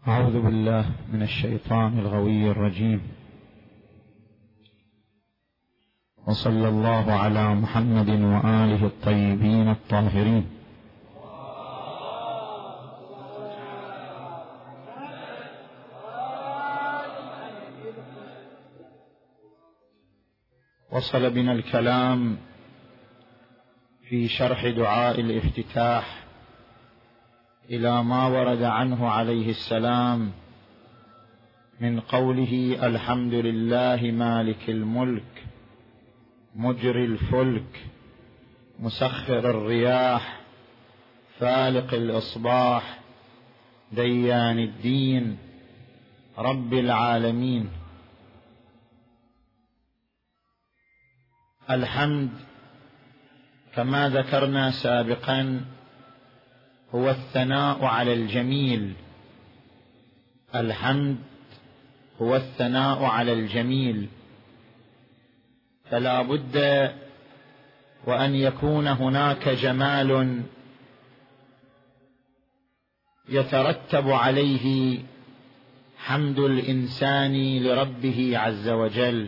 أعوذ بالله من الشيطان الغوي الرجيم، وصلى الله على محمد وآله الطيبين الطاهرين. وصل بنا الكلام في شرح دعاء الافتتاح إلى ما ورد عنه عليه السلام من قوله: الحمد لله مالك الملك مجري الفلك مسخر الرياح فالق الإصباح ديان الدين رب العالمين. الحمد كما ذكرنا سابقا هو الثناء على الجميل. الحمد هو الثناء على الجميل، فلا بد وأن يكون هناك جمال يترتب عليه حمد الإنسان لربه عز وجل.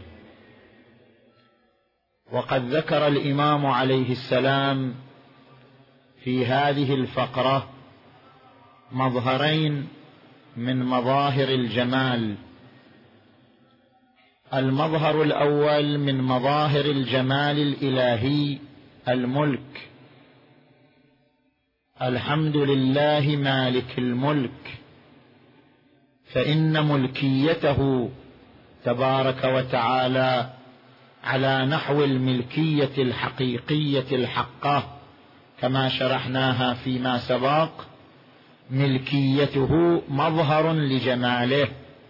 وقد ذكر الإمام عليه السلام في هذه الفقرة مظهرين من مظاهر الجمال. المظهر الأول من مظاهر الجمال الإلهي الملك. الحمد لله مالك الملك، فإن ملكيته تبارك وتعالى على نحو الملكية الحقيقية الحقة كما شرحناها فيما سبق. ملكيته مظهر لجماله.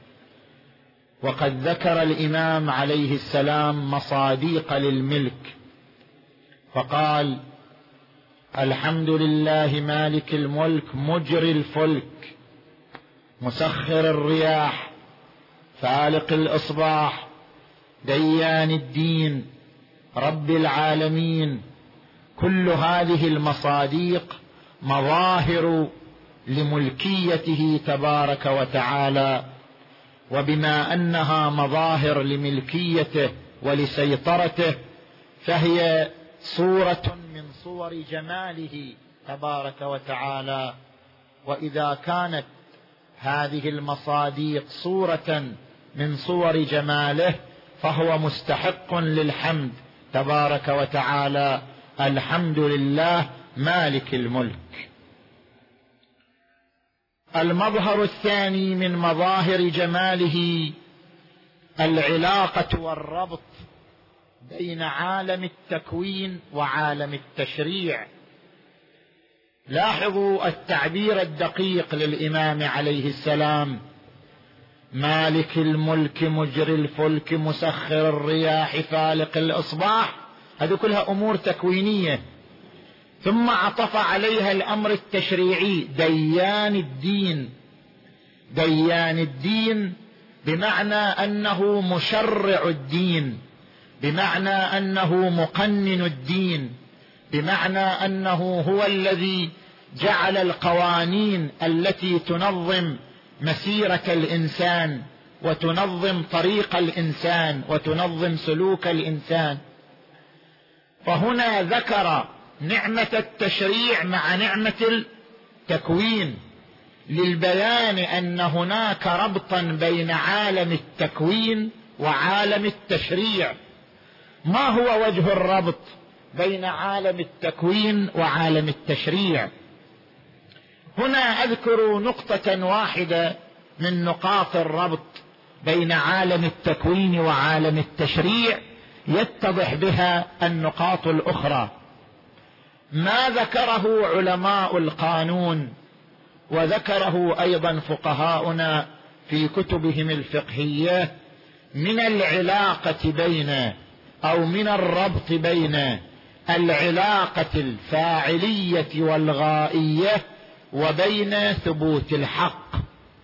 وقد ذكر الإمام عليه السلام مصاديق للملك، فقال: الحمد لله مالك الملك مجري الفلك مسخر الرياح فالق الإصباح ديان الدين رب العالمين. كل هذه المصاديق مظاهر لملكيته تبارك وتعالى، وبما أنها مظاهر لملكيته ولسيطرته فهي صورة من صور جماله تبارك وتعالى. وإذا كانت هذه المصاديق صورة من صور جماله فهو مستحق للحمد تبارك وتعالى. الحمد لله مالك الملك. المظهر الثاني من مظاهر جماله العلاقة والربط بين عالم التكوين وعالم التشريع. لاحظوا التعبير الدقيق للإمام عليه السلام: مالك الملك مجري الفلك مسخر الرياح فالق الإصباح. هذه كلها أمور تكوينية، ثم عطف عليها الأمر التشريعي: ديان الدين. ديان الدين بمعنى أنه مشرع الدين، بمعنى أنه مقنن الدين، بمعنى أنه هو الذي جعل القوانين التي تنظم مسيرة الإنسان وتنظم طريق الإنسان وتنظم سلوك الإنسان. فهنا ذكر نعمة التشريع مع نعمة التكوين للبيان أن هناك ربطا بين عالم التكوين وعالم التشريع. ما هو وجه الربط بين عالم التكوين وعالم التشريع؟ هنا أذكر نقطة واحدة من نقاط الربط بين عالم التكوين وعالم التشريع يتضح بها النقاط الأخرى. ما ذكره علماء القانون وذكره أيضا فقهاؤنا في كتبهم الفقهية من العلاقة بين أو من الربط بين العلاقة الفاعلية والغائية وبين ثبوت الحق.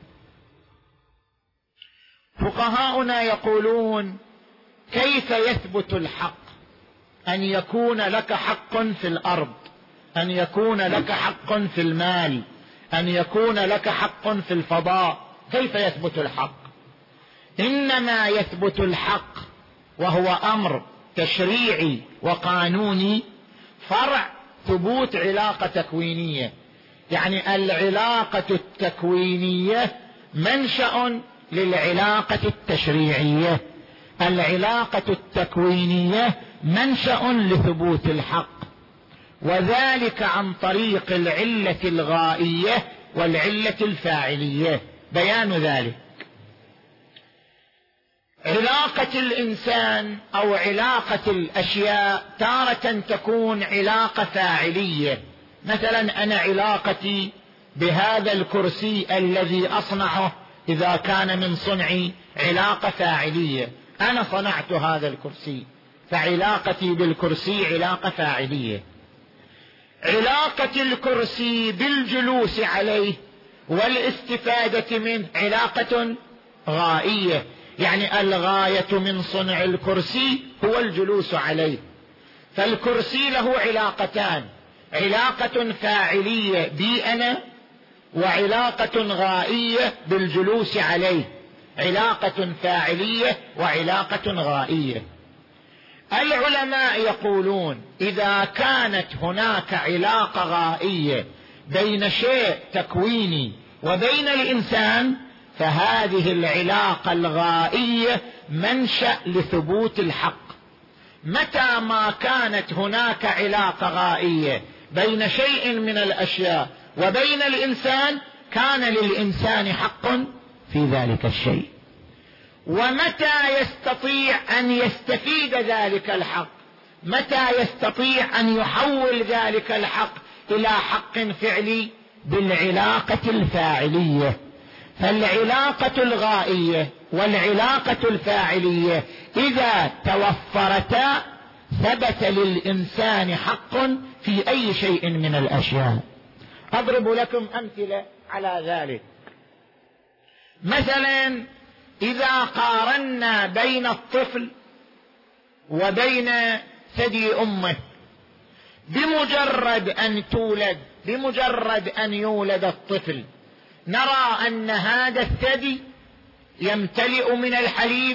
فقهاؤنا يقولون: كيف يثبت الحق؟ أن يكون لك حق في الأرض، أن يكون لك حق في المال، أن يكون لك حق في الفضاء، كيف يثبت الحق؟ إنما يثبت الحق وهو أمر تشريعي وقانوني فرع ثبوت علاقة تكوينية. يعني العلاقة التكوينية منشأ للعلاقة التشريعية، العلاقة التكوينية منشأ لثبوت الحق، وذلك عن طريق العلة الغائية والعلة الفاعلية. بيان ذلك: علاقة الإنسان أو علاقة الأشياء تارة تكون علاقة فاعلية. مثلا أنا علاقتي بهذا الكرسي الذي أصنعه إذا كان من صنعي علاقة فاعلية، أنا صنعت هذا الكرسي، فعلاقتي بالكرسي علاقة فاعلية. علاقة الكرسي بالجلوس عليه والاستفادة منه علاقة غائية، يعني الغاية من صنع الكرسي هو الجلوس عليه، فالكرسي له علاقتان: علاقة فاعلية بي أنا، وعلاقة غائية بالجلوس عليه، علاقة فاعلية وعلاقة غائية. العلماء يقولون إذا كانت هناك علاقة غائية بين شيء تكويني وبين الإنسان، فهذه العلاقة الغائية منشأ لثبوت الحق. متى ما كانت هناك علاقة غائية بين شيء من الأشياء وبين الإنسان، كان للإنسان حق في ذلك الشيء. ومتى يستطيع أن يستفيد ذلك الحق؟ متى يستطيع أن يحول ذلك الحق إلى حق فعلي؟ بالعلاقة الفاعلية. فالعلاقة الغائية والعلاقة الفاعلية إذا توفرتا ثبت للإنسان حق في أي شيء من الأشياء. أضرب لكم أمثلة على ذلك. مثلا إذا قارنا بين الطفل وبين ثدي أمه، بمجرد أن يولد الطفل نرى أن هذا الثدي يمتلئ من الحليب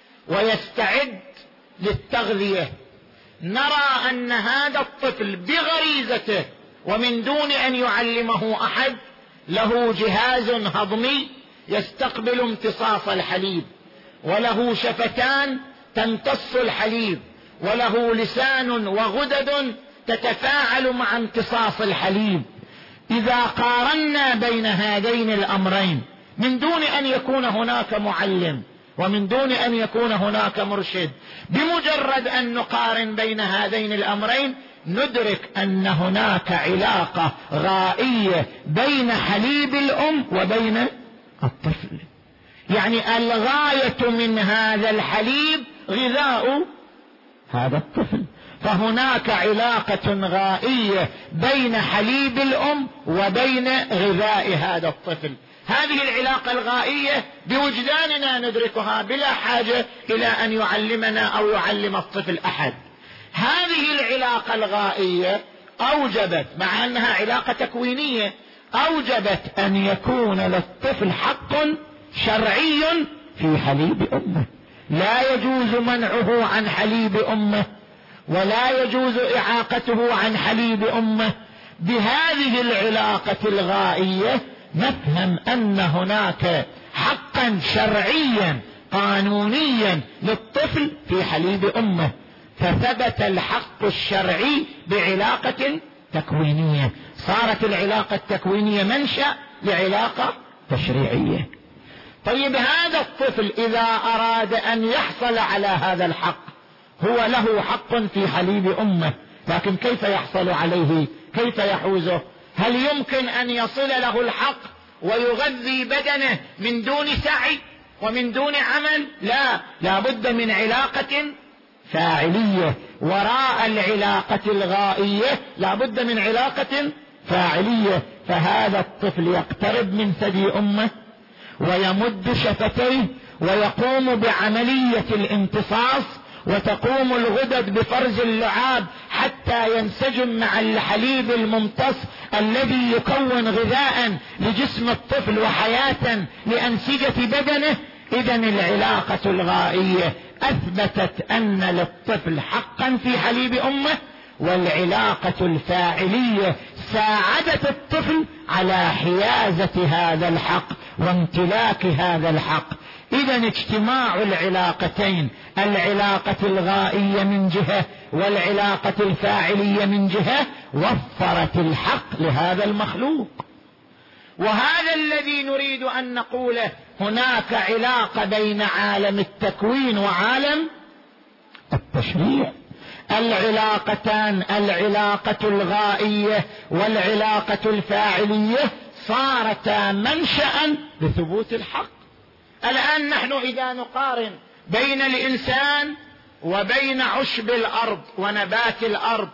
ويستعد للتغذية. نرى أن هذا الطفل بغريزته ومن دون أن يعلمه أحد له جهاز هضمي يستقبل امتصاص الحليب، وله شفتان تمتص الحليب، وله لسان وغدد تتفاعل مع امتصاص الحليب. إذا قارنا بين هذين الأمرين من دون أن يكون هناك معلم ومن دون أن يكون هناك مرشد، بمجرد أن نقارن بين هذين الأمرين ندرك أن هناك علاقة غائية بين حليب الأم وبين الطفل. يعني الغاية من هذا الحليب غذاء هذا الطفل، فهناك علاقة غائية بين حليب الأم وبين غذاء هذا الطفل. هذه العلاقة الغائية بوجداننا ندركها بلا حاجة إلى أن يعلمنا أو يعلم الطفل أحد. هذه العلاقة الغائية أوجبت، مع أنها علاقة تكوينية، أوجبت أن يكون للطفل حق شرعي في حليب أمه، لا يجوز منعه عن حليب أمه ولا يجوز إعاقته عن حليب أمه. بهذه العلاقة الغائية نفهم أن هناك حقا شرعيا قانونيا للطفل في حليب أمه، فثبت الحق الشرعي بعلاقة تكوينية، صارت العلاقة التكوينية منشأ لعلاقة تشريعية. طيب هذا الطفل إذا أراد أن يحصل على هذا الحق، هو له حق في حليب أمه، لكن كيف يحصل عليه؟ كيف يحوزه؟ هل يمكن أن يصل له الحق ويغذي بدنه من دون سعي ومن دون عمل؟ لا بد من علاقة فاعلية. وراء العلاقة الغائية لا بد من علاقة فاعلية. فهذا الطفل يقترب من ثدي أمه ويمد شفتيه ويقوم بعملية الامتصاص وتقوم الغدد بفرز اللعاب حتى ينسجم مع الحليب الممتص الذي يكون غذاء لجسم الطفل وحياة لأنسجة بدنه. إذن العلاقة الغائية أثبتت أن للطفل حقا في حليب أمه، والعلاقة الفاعلية ساعدت الطفل على حيازة هذا الحق وامتلاك هذا الحق. إذن اجتماع العلاقتين، العلاقة الغائية من جهة والعلاقة الفاعلية من جهة، وفرت الحق لهذا المخلوق. وهذا الذي نريد أن نقوله، هناك علاقة بين عالم التكوين وعالم التشريع. العلاقتان، العلاقة الغائية والعلاقة الفاعلية، صارتا منشأ لثبوت الحق. الآن نحن إذا نقارن بين الإنسان وبين عشب الأرض ونبات الأرض،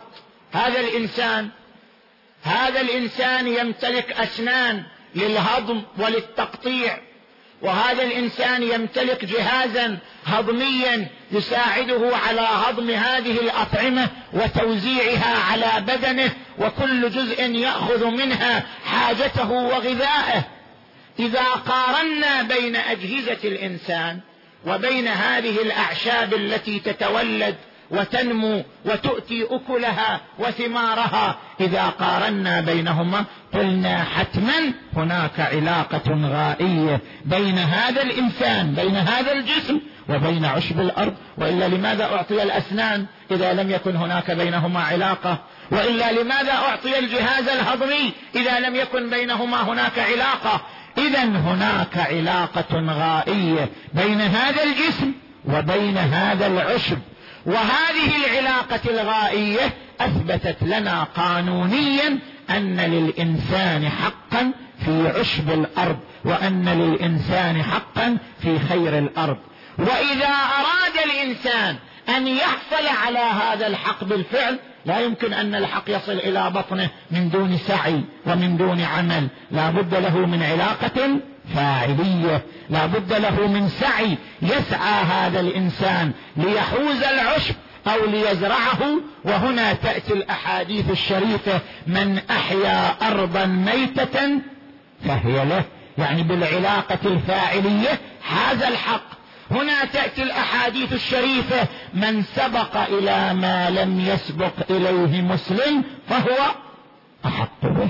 هذا الإنسان يمتلك أسنان للهضم وللتقطيع، وهذا الإنسان يمتلك جهازا هضميا يساعده على هضم هذه الأطعمة وتوزيعها على بدنه، وكل جزء يأخذ منها حاجته وغذائه. إذا قارنا بين أجهزة الإنسان وبين هذه الأعشاب التي تتولد وتنمو وتؤتي أكلها وثمارها، إذا قارنا بينهما قلنا حتما هناك علاقة غائية بين هذا الإنسان، بين هذا الجسم وبين عشب الأرض. وإلا لماذا أعطي الأسنان إذا لم يكن هناك بينهما علاقة؟ وإلا لماذا أعطي الجهاز الهضمي إذا لم يكن بينهما هناك علاقة؟ إذن هناك علاقة غائية بين هذا الجسم وبين هذا العشب. وهذه العلاقة الغائية أثبتت لنا قانونيا أن للإنسان حقا في عشب الأرض، وأن للإنسان حقا في خير الأرض. وإذا أراد الإنسان أن يحصل على هذا الحق بالفعل، لا يمكن أن الحق يصل إلى بطنه من دون سعي ومن دون عمل، لا بد له من علاقة فاعلية، لا بد له من سعي يسعى هذا الإنسان ليحوز العشب أو ليزرعه. وهنا تأتي الأحاديث الشريفة: من أحيا أرضا ميتة فهي له، يعني بالعلاقة الفاعلية حاز الحق. هنا تأتي الأحاديث الشريفة: من سبق إلى ما لم يسبق إليه مسلم فهو أحق به.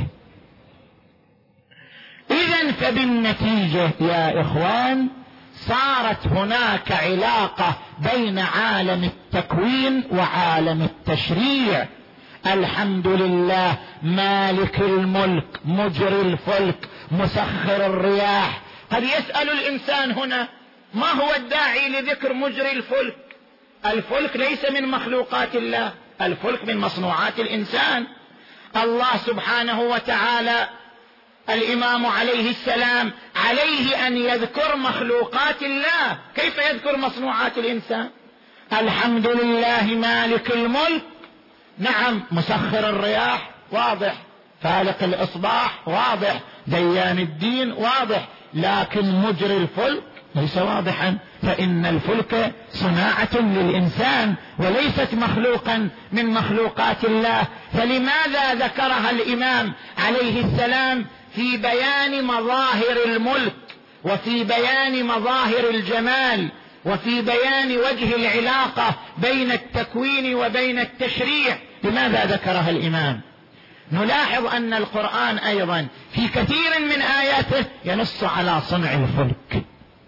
إذن فبالنتيجة يا إخوان صارت هناك علاقة بين عالم التكوين وعالم التشريع. الحمد لله مالك الملك مجري الفلك مسخر الرياح. قد يسأل الإنسان هنا: ما هو الداعي لذكر مجري الفلك؟ الفلك ليس من مخلوقات الله، الفلك من مصنوعات الإنسان. الله سبحانه وتعالى الإمام عليه السلام عليه أن يذكر مخلوقات الله، كيف يذكر مصنوعات الإنسان؟ الحمد لله مالك الملك، نعم، مسخر الرياح واضح، فالق الإصباح واضح، ديان الدين واضح، لكن مجري الفلك ليس واضحا، فإن الفلك صناعة للإنسان وليست مخلوقا من مخلوقات الله. فلماذا ذكرها الإمام عليه السلام في بيان مظاهر الملك وفي بيان مظاهر الجمال وفي بيان وجه العلاقة بين التكوين وبين التشريع؟ لماذا ذكرها الإمام؟ نلاحظ أن القرآن أيضا في كثير من آياته ينص على صنع الفلك: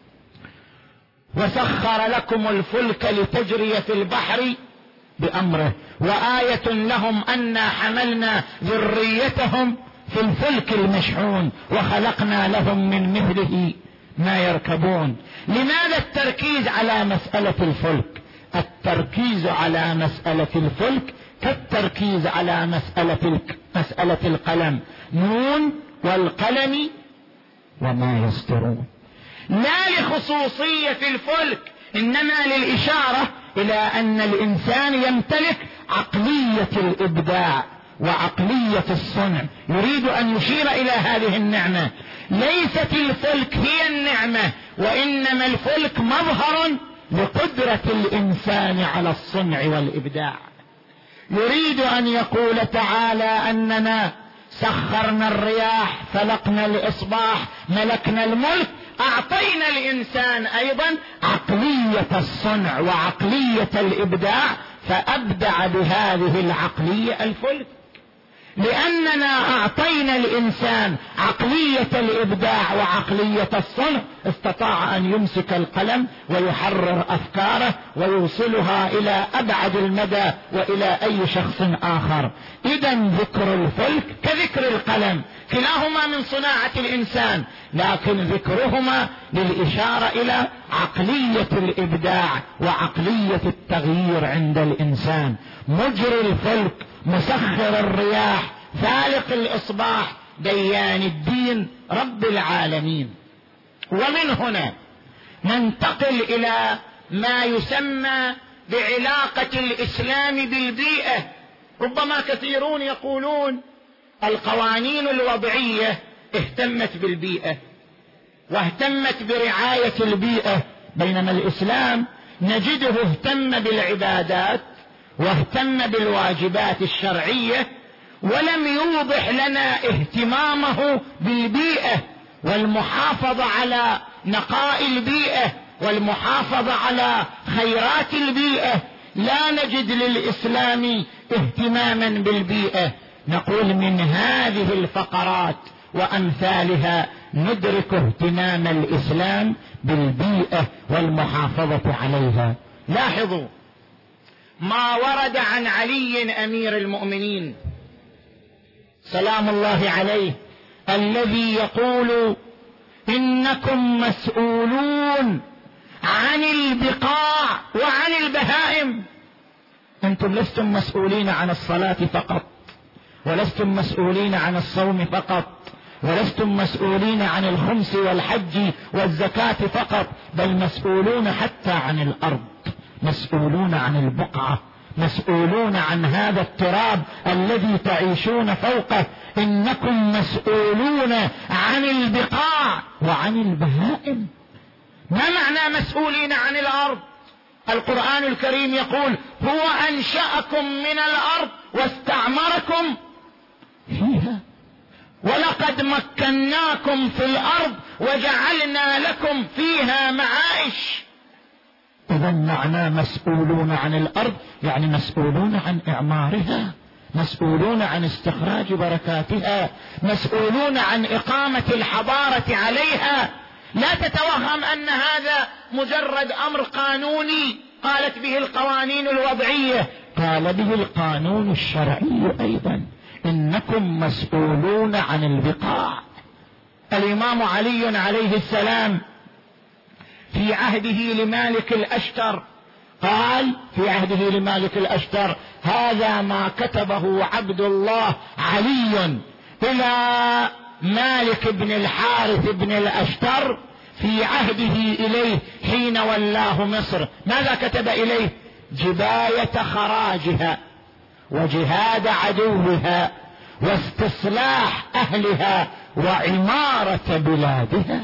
وسخر لكم الفلك لتجري في البحر بأمره وآية لهم أنا حملنا ذريتهم في الفلك المشحون وخلقنا لهم من مثله ما يركبون. لماذا التركيز على مسألة الفلك؟ التركيز على مسألة الفلك كالتركيز على مسألة القلم: نون والقلم وما يسطرون. لا لخصوصية في الفلك، إنما للإشارة إلى أن الإنسان يمتلك عقلية الإبداع وعقلية الصنع، يريد أن يشير إلى هذه النعمة. ليست الفلك هي النعمة، وإنما الفلك مظهر لقدرة الإنسان على الصنع والإبداع. يريد أن يقول تعالى أننا سخرنا الرياح، فلقنا الإصباح، ملكنا الملك، أعطينا الإنسان أيضا عقلية الصنع وعقلية الإبداع، فأبدع بهذه العقلية الفلك. لأننا أعطينا الإنسان عقلية الإبداع وعقلية الصنع، استطاع أن يمسك القلم ويحرر أفكاره ويوصلها إلى أبعد المدى وإلى أي شخص آخر. إذن ذكر الفلك كذكر القلم، كلاهما من صناعة الإنسان، لكن ذكرهما للإشارة إلى عقلية الإبداع وعقلية التغيير عند الإنسان. مجري الفلك، مسخر الرياح، فالق الإصباح، ديان الدين، رب العالمين. ومن هنا ننتقل إلى ما يسمى بعلاقة الإسلام بالبيئة. ربما كثيرون يقولون القوانين الوضعية اهتمت بالبيئة واهتمت برعاية البيئة، بينما الإسلام نجده اهتم بالعبادات واهتم بالواجبات الشرعية، ولم يوضح لنا اهتمامه بالبيئة والمحافظة على نقاء البيئة والمحافظة على خيرات البيئة. لا نجد للإسلام اهتماما بالبيئة. نقول من هذه الفقرات وأمثالها ندرك اهتمام الإسلام بالبيئة والمحافظة عليها. لاحظوا ما ورد عن علي أمير المؤمنين سلام الله عليه، الذي يقول إنكم مسؤولون عن البقاع وعن البهائم. أنتم لستم مسؤولين عن الصلاة فقط، ولستم مسؤولين عن الصوم فقط، ولستم مسؤولين عن الخمس والحج والزكاة فقط، بل مسؤولون حتى عن الأرض، مسؤولون عن البقعة، مسؤولون عن هذا التراب الذي تعيشون فوقه. إنكم مسؤولون عن البقاع وعن البهائم. ما معنى مسؤولين عن الأرض؟ القرآن الكريم يقول هو أنشأكم من الأرض واستعمركم فيها ولقد مكناكم في الأرض وجعلنا لكم فيها معايش. إذا معنى مسؤولون عن الأرض يعني مسؤولون عن إعمارها، مسؤولون عن استخراج بركاتها، مسؤولون عن إقامة الحضارة عليها. لا تتوهم أن هذا مجرد أمر قانوني قالت به القوانين الوضعية، قال به القانون الشرعي أيضا. إنكم مسؤولون عن البقاع. الإمام علي عليه السلام في عهده لمالك الأشتر قال في عهده لمالك الأشتر: هذا ما كتبه عبد الله علي إلى مالك بن الحارث بن الأشتر في عهده إليه حين ولاه مصر. ماذا كتب إليه؟ جباية خراجها وجهاد عدوها واستصلاح أهلها وعمارة بلادها.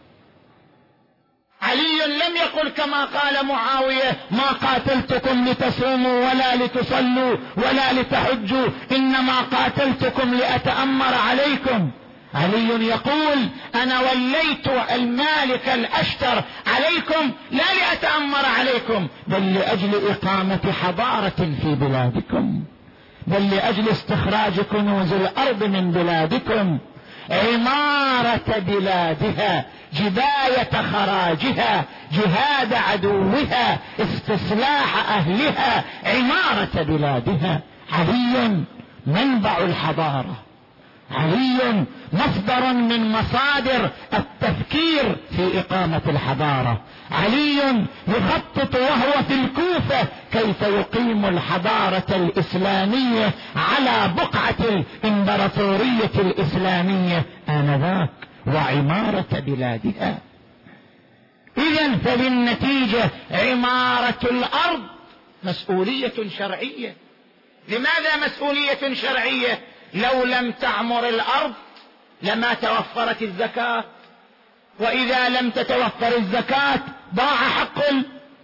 علي لم يقل كما قال معاوية: ما قاتلتكم لتصوموا ولا لتصلوا ولا لتحجوا، إنما قاتلتكم لأتأمر عليكم. علي يقول: أنا وليت المالك الأشتر عليكم لا لأتأمر عليكم، بل لأجل إقامة حضارة في بلادكم، بل لأجل استخراج كنوز الأرض من بلادكم، عمارة بلادها، جباية خراجها، جهاد عدوها، استصلاح أهلها، عمارة بلادها. علي منبع الحضارة، علي مصدر من مصادر التفكير في إقامة الحضارة. علي يخطط وهو في الكوفة كيف يقيم الحضارة الإسلامية على بقعة الإمبراطورية الإسلامية آنذاك وعمارة بلادها. إذن فبالنتيجة عمارة الأرض مسؤولية شرعية. لماذا مسؤولية شرعية؟ لو لم تعمر الأرض لما توفرت الزكاة، وإذا لم تتوفر الزكاة ضاع حق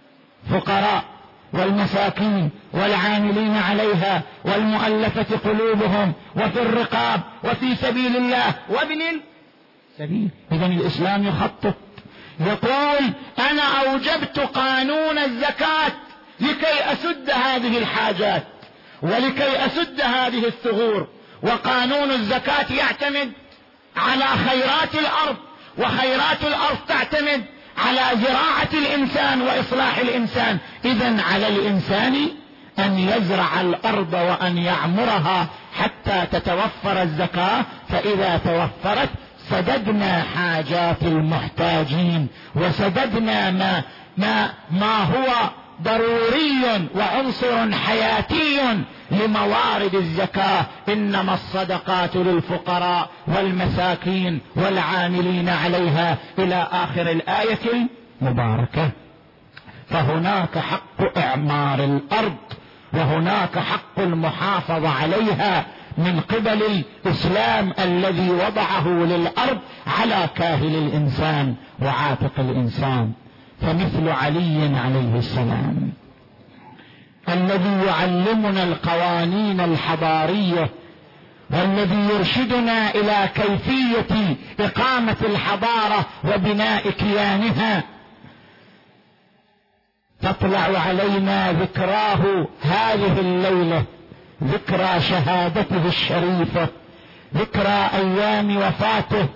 فقراء والمساكين والعاملين عليها والمؤلفة قلوبهم وفي الرقاب وفي سبيل الله وابن السبيل. إذن الإسلام يخطط، يقول أنا أوجبت قانون الزكاة لكي أسد هذه الحاجات ولكي أسد هذه الثغور. وقانون الزكاة يعتمد على خيرات الأرض، وخيرات الأرض تعتمد على زراعة الإنسان وإصلاح الإنسان. إذن على الإنسان أن يزرع الأرض وأن يعمرها حتى تتوفر الزكاة، فإذا توفرت سددنا حاجات المحتاجين وسددنا ما هو ضروري وعنصر حياتي لموارد الزكاة. إنما الصدقات للفقراء والمساكين والعاملين عليها إلى آخر الآية المباركة. فهناك حق إعمار الأرض وهناك حق المحافظة عليها من قبل الإسلام الذي وضعه للأرض على كاهل الإنسان وعاتق الإنسان. فمثل علي عليه السلام الذي يعلمنا القوانين الحضارية والذي يرشدنا إلى كيفية إقامة الحضارة وبناء كيانها، تطلع علينا ذكراه هذه الليلة، ذكرى شهادته الشريفة، ذكرى أيام وفاته.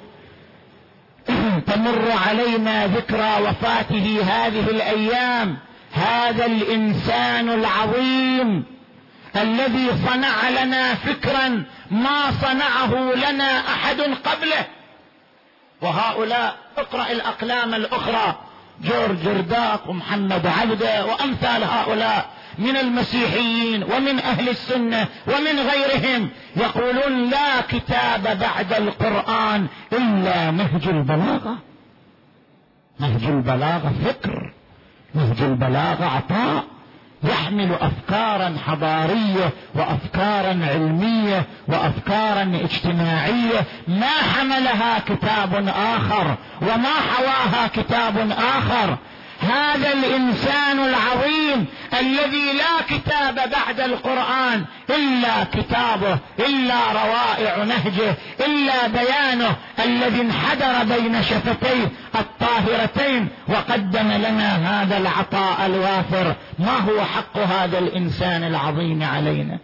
تمر علينا ذكرى وفاته هذه الأيام. هذا الإنسان العظيم الذي صنع لنا فكرا ما صنعه لنا أحد قبله. وهؤلاء اقرأ الأقلام الأخرى، جورج جرداق ومحمد عبده وأمثال هؤلاء من المسيحيين ومن أهل السنة ومن غيرهم، يقولون لا كتاب بعد القرآن إلا نهج البلاغة. نهج البلاغة فكر، نهج البلاغة عطاء، يحمل أفكارا حضارية وأفكارا علمية وأفكارا اجتماعية ما حملها كتاب آخر وما حواها كتاب آخر. هذا الإنسان العظيم الذي لا كتاب بعد القرآن إلا كتابه، إلا روائع نهجه، إلا بيانه الذي انحدر بين شفتيه الطاهرتين وقدم لنا هذا العطاء الوافر. ما هو حق هذا الإنسان العظيم علينا؟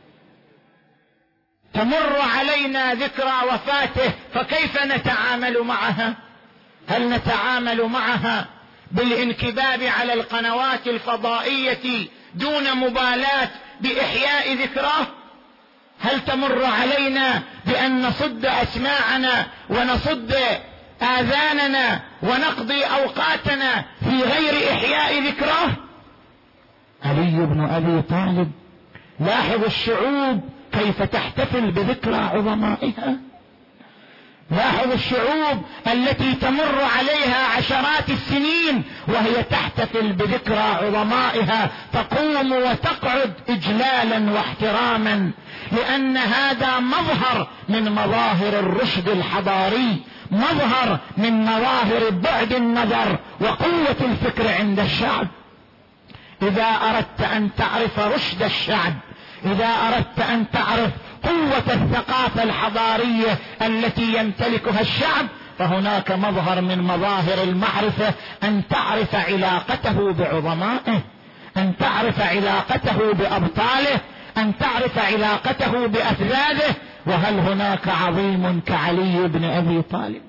تمر علينا ذكرى وفاته، فكيف نتعامل معها؟ هل نتعامل معها بالانكباب على القنوات الفضائية دون مبالاة بإحياء ذكراه؟ هل تمر علينا بأن نصد أسماعنا ونصد آذاننا ونقضي أوقاتنا في غير إحياء ذكراه؟ علي بن أبي طالب، لاحظ الشعوب كيف تحتفل بذكرى عظمائها. لاحظ الشعوب التي تمر عليها عشرات السنين وهي تحتفل بذكرى عظمائها، تقوم وتقعد إجلالا واحتراما، لأن هذا مظهر من مظاهر الرشد الحضاري، مظهر من مظاهر بعد النظر وقوة الفكر عند الشعب. إذا أردت أن تعرف رشد الشعب، إذا أردت أن تعرف قوة الثقافة الحضارية التي يمتلكها الشعب، فهناك مظهر من مظاهر المعرفة أن تعرف علاقته بعظمائه، أن تعرف علاقته بأبطاله، أن تعرف علاقته بأفذاذه. وهل هناك عظيم كعلي بن أبي طالب؟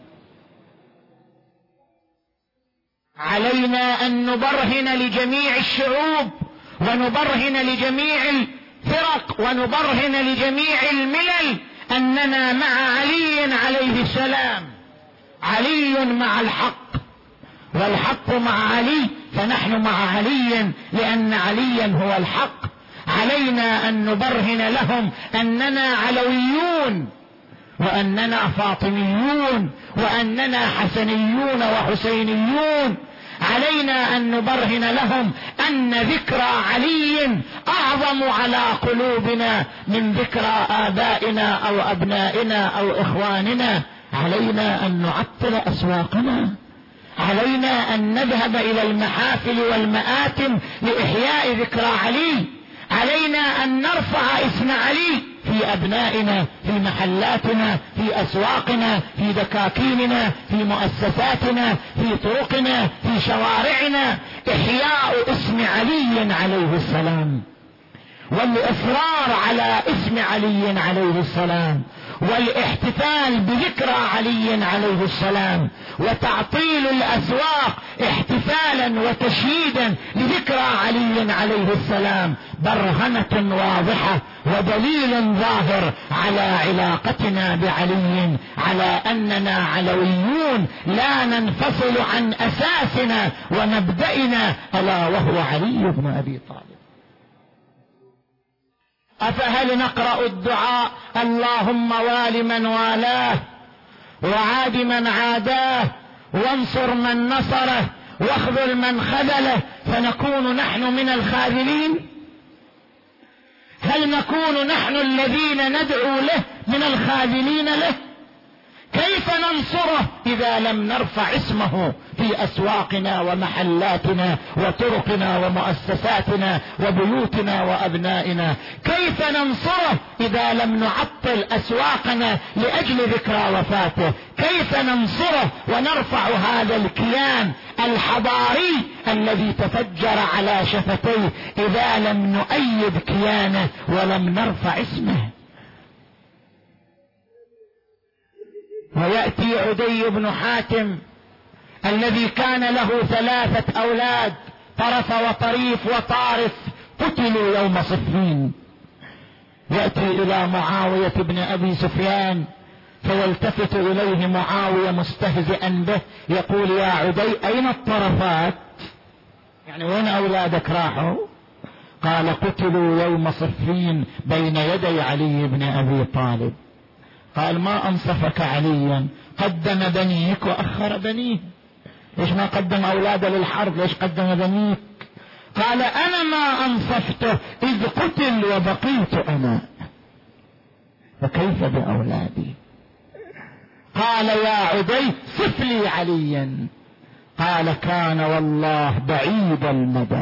علينا أن نبرهن لجميع الشعوب ونبرهن لجميع الفرق ونبرهن لجميع الملل أننا مع علي عليه السلام. علي مع الحق والحق مع علي، فنحن مع علي لأن عليا هو الحق. علينا أن نبرهن لهم أننا علويون وأننا فاطميون وأننا حسنيون وحسينيون. علينا أن نبرهن لهم أن ذكرى علي أعظم على قلوبنا من ذكرى آبائنا أو أبنائنا أو إخواننا. علينا أن نعطل أسواقنا، علينا أن نذهب إلى المحافل والمآتم لإحياء ذكرى علي، علينا أن نرفع اسم علي في أبنائنا، في محلاتنا، في أسواقنا، في دكاكيننا، في مؤسساتنا، في طرقنا، في شوارعنا، إحياء اسم علي عليه السلام، والإصرار على اسم علي عليه السلام، والاحتفال بذكرى علي عليه السلام، وتعطيل الأسواق احتفالا وتشييدا لذكرى علي عليه السلام برهنة واضحة ودليل ظاهر على علاقتنا بعلي، على أننا علويون لا ننفصل عن أساسنا ومبدئنا، ألا وهو علي بن أبي طالب. أفهل نقرأ الدعاء اللهم وال من والاه وعاد من عاداه وانصر من نصره واخذل من خذله، فنكون نحن من الخاذلين؟ هل نكون نحن الذين ندعو له من الخاذلين له؟ كيف ننصره إذا لم نرفع اسمه في أسواقنا ومحلاتنا وطرقنا ومؤسساتنا وبيوتنا وأبنائنا؟ كيف ننصره إذا لم نعطل أسواقنا لأجل ذكرى وفاته؟ كيف ننصره ونرفع هذا الكيان الحضاري الذي تفجر على شفتيه إذا لم نؤيد كيانه ولم نرفع اسمه؟ ويأتي عدي بن حاتم الذي كان له 3 أولاد، طرف وطريف وطارف، قتلوا يوم صفين. يأتي إلى معاوية بن أبي سفيان فيلتفت إليه معاوية مستهزئا به يقول: يا عدي أين الطرفات؟ يعني وين أولادك راحوا؟ قال: قتلوا يوم صفين بين يدي علي بن أبي طالب. قال: ما أنصفك عليا؟ قدم بنيك وأخر بنيه. ليش ما قدم أولاده للحرب؟ ليش قدم بنيك؟ قال: أنا ما أنصفته إذ قتل وبقيت أنا، فكيف بأولادي؟ قال: يا عدي صف لي عليا. قال: كان والله بعيد المدى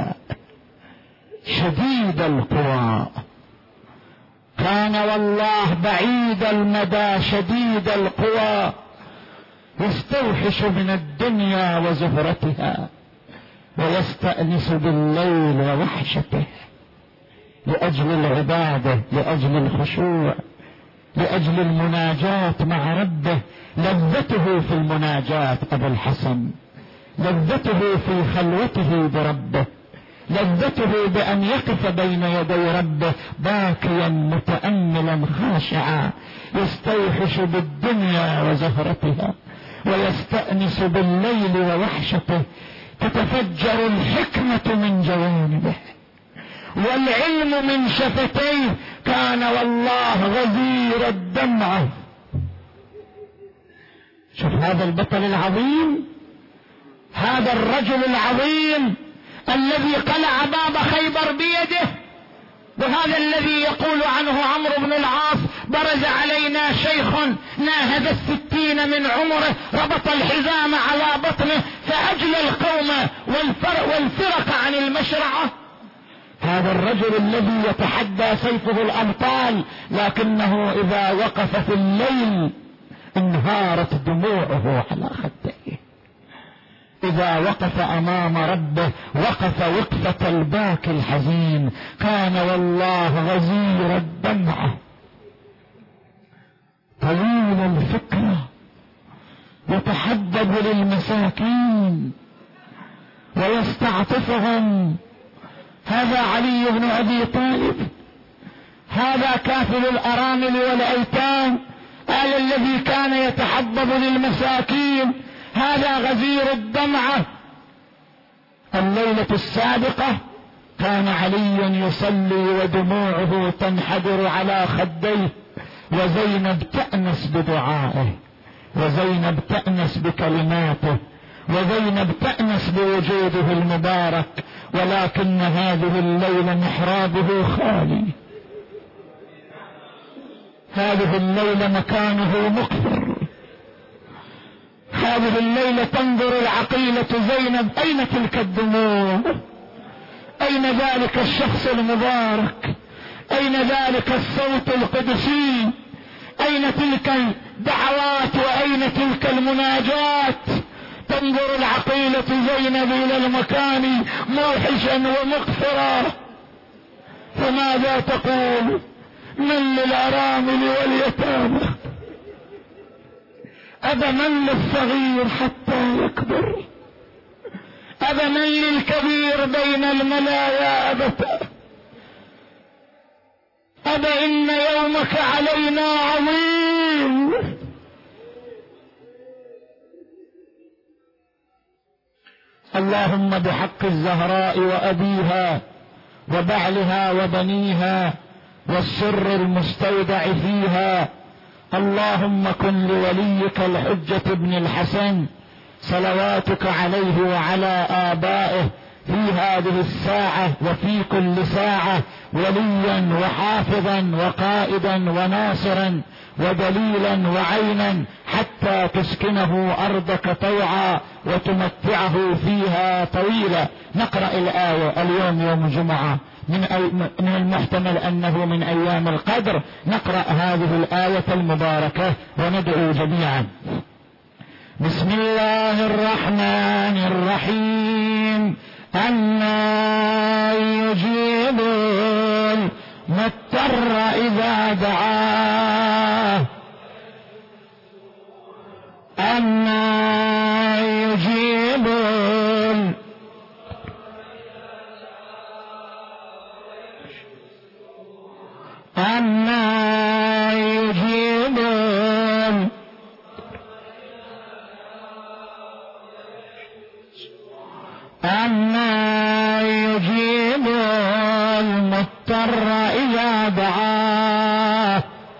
شديد القوى، كان والله بعيد المدى شديد القوى، يستوحش من الدنيا وزهرتها ويستأنس بالليل ووحشته، لأجل العبادة، لأجل الخشوع، لأجل المناجاة مع ربه. لذته في المناجاة أبو الحسن، لذته في خلوته بربه، لذته بأن يقف بين يدي ربه باكيا متأملا خاشعا، يستوحش بالدنيا وزهرتها ويستأنس بالليل ووحشته، تتفجر الحكمة من جوانبه والعلم من شفتيه. كان والله غزير الدمعة. شوف هذا البطل العظيم، هذا الرجل العظيم الذي قلع باب خيبر بيده، وهذا الذي يقول عنه عمرو بن العاص: برز علينا شيخ ناهز 60 من عمره، ربط الحزام على بطنه فأجلى القوم والفرق عن المشرعة. هذا الرجل الذي يتحدى سيفه الأبطال، لكنه إذا وقف في الليل انهارت دموعه على خديه. إذا وقف أمام ربه وقف وقفة الباكي الحزين. كان والله غزير الدمعة، طويل الفكرة، يتحدب للمساكين ويستعطفهم. هذا علي بن أبي طالب، هذا كافل الأرامل والأيتام، هذا الذي كان يتحبب للمساكين، هذا غزير الدمعة. الليلة السابقة كان علي يصلي ودموعه تنحدر على خديه، وزينب تأنس بدعائه، وزينب تأنس بكلماته، وزينب تأنس بوجوده المبارك. ولكن هذه الليلة محرابه خالي، هذه الليلة مكانه مقفر، هذه الليلة تنظر العقيلة زينب: أين تلك الدموع؟ أين ذلك الشخص المبارك؟ أين ذلك الصوت القدسي؟ أين تلك الدعوات وأين تلك المناجات؟ تنظر العقيلة زينب إلى المكان موحشا ومغفرا، فماذا تقول؟ من للأرامل واليتامى، أبا من للصغير حتى يكبر، أبا من للكبير بين الملايا أبتا، أبا إن يومك علينا عظيم. اللهم بحق الزهراء وأبيها وبعلها وبنيها والسر المستودع فيها، اللهم كن لوليك الحجة بن الحسن صلواتك عليه وعلى آبائه في هذه الساعة وفي كل ساعة وليا وحافظا وقائدا وناصرا ودليلا وعينا، حتى تسكنه أرضك طوعا وتمتعه فيها طويلا. نقرأ الآية اليوم يوم جمعة، من المحتمل أنه من أيام القدر، نقرأ هذه الآية المباركة وندعو جميعا. بسم الله الرحمن الرحيم. أنى يجيب المضطر إذا دعاه، أنى يجيب المضطر إذا دعاه،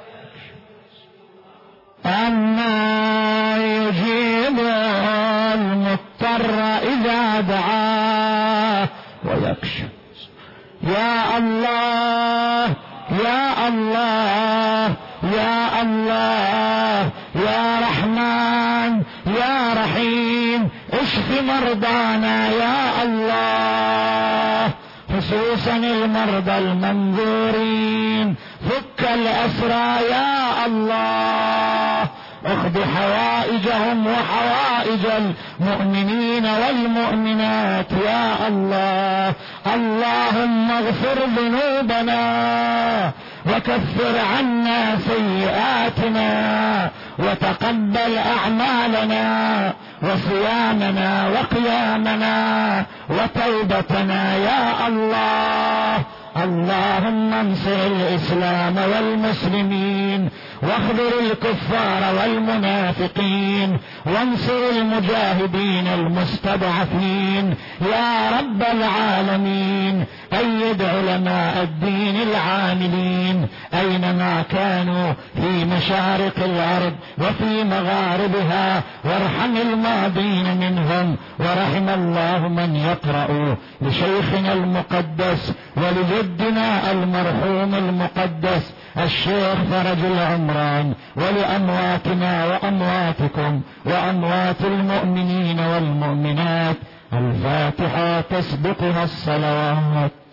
أنى يجيب المضطر إذا دعاه ويكشف. يا الله يا الله يا الله يا رحمن يا رحيم، اشف مرضانا يا الله، خصوصا المرضى المنظورين، فك الأسرى يا الله، اقض حوائجهم وحوائج المؤمنين والمؤمنات يا الله. اللهم اغفر ذنوبنا وكفر عنا سيئاتنا وتقبل أعمالنا وصيامنا وقيامنا وتوبتنا يا الله. اللهم انصر الإسلام والمسلمين واخذل الكفار والمنافقين وانصر المجاهدين المستضعفين يا رب العالمين. أيد علماء الدين العاملين أينما كانوا في مشارق الأرض وفي مغاربها، وارحم الماضين منهم، ورحم الله من يقرأ لشيخنا المقدس ولجدنا المرحوم المقدس الشيخ فرج العمران، ولأمواتنا وأمواتكم وأموات المؤمنين والمؤمنات. الفاتحة تسبقها الصلوات.